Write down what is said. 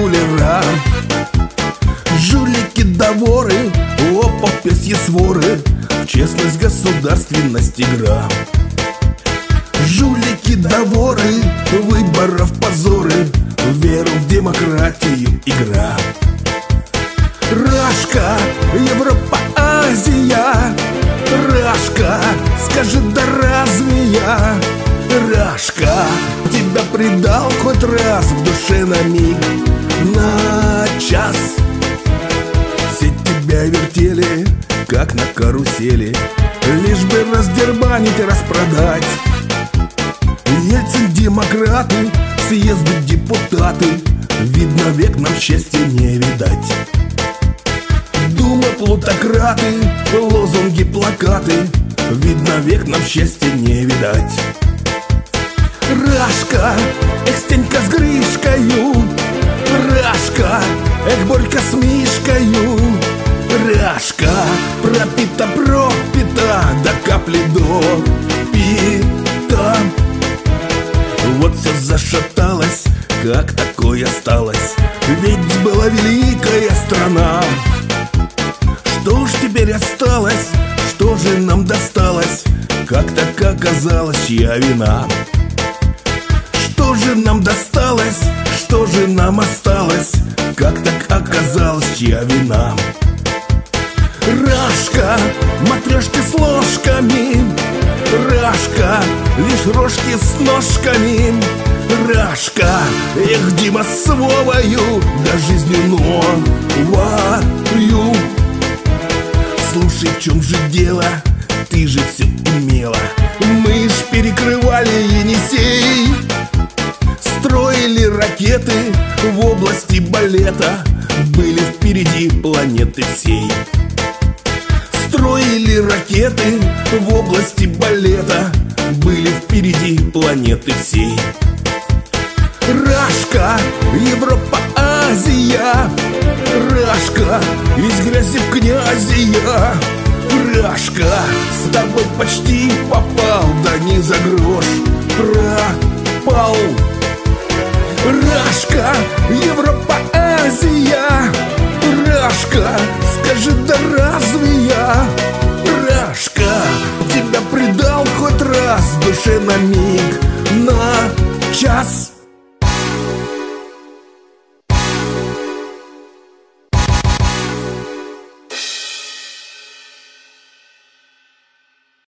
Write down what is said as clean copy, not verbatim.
шулера. Жулики-доворы, опа, песьи своры, в честность, государственность игра. Жулики-доворы, выборов позоры, веру в демократию игра. Рашка, Европа, Азия, Рашка, скажи, да разве я? Рашка, тебя предал хоть раз в душе на миг, на час. Все тебя вертели, как на карусели, лишь бы раздербанить и распродать. Ельцин демократы, съезды депутаты, видно, век нам счастья не видать. Дума плутократы, лозунги, плакаты, видно, век нам счастья не видать. Рашка, эх, Стенька с Гришкою, Рашка, эх, Борька с Мишкою. Рашка, пропита, до капли до пита. Вот все зашаталось, как такое осталось, ведь была великая страна. Что ж теперь осталось, что же нам досталось, как так оказалось, чья вина? Что же нам досталось, что же нам осталось, как так оказалось, чья вина? Рашка, матрешки с ложками, Рашка, лишь рожки с ножками. Рашка, эх, Дима с Вовою, да жизнью новою. Слушай, в чем же дело, ты же все умела. Мы ж перекрывали Енисей, строили ракеты в области балета, были впереди планеты всей. Строили ракеты в области балета, были впереди планеты всей. Рашка, Европа, Азия, Рашка, из грязи в князья. Рашка, с тобой почти попал, да не за грош пропал. Рашка, Европа, Азия, Рашка, скажи, да разве я? Рашка, тебя предал хоть раз в душе на миг,